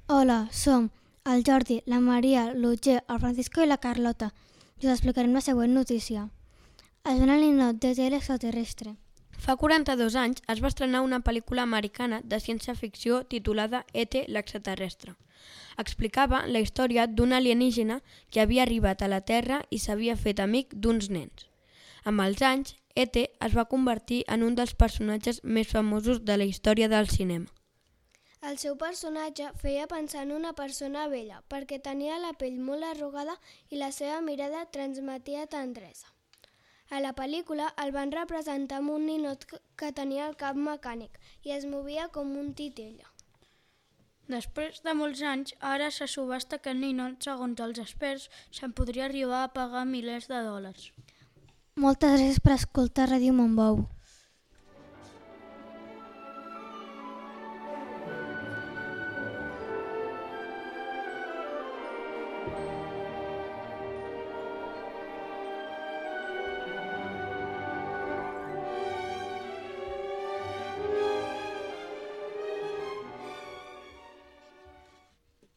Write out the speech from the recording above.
Hola, som el Jordi, la Maria, l'Otger, el Francisco i la Carlota. I us explicarem la següent notícia. Es ven el ninot de l'extraterrestre. Fa 42 anys es va estrenar una pel·lícula americana de ciència-ficció titulada E.T. l'extraterrestre. Explicava la història d'un alienígena que havia arribat a la Terra i s'havia fet amic d'uns nens. Amb els anys, E.T. es va convertir en un dels personatges més famosos de la història del cinema. El seu personatge feia pensar en una persona vella perquè tenia la pell molt arrugada i la seva mirada transmetia tendresa. A la pel·lícula el van representar amb un ninot que tenia el cap mecànic i es movia com un titella. Després de molts anys, ara se subhasta aquest ninot, segons els experts, se'n podria arribar a pagar milers de dòlars. Moltes gràcies per escoltar Ràdio Montbou.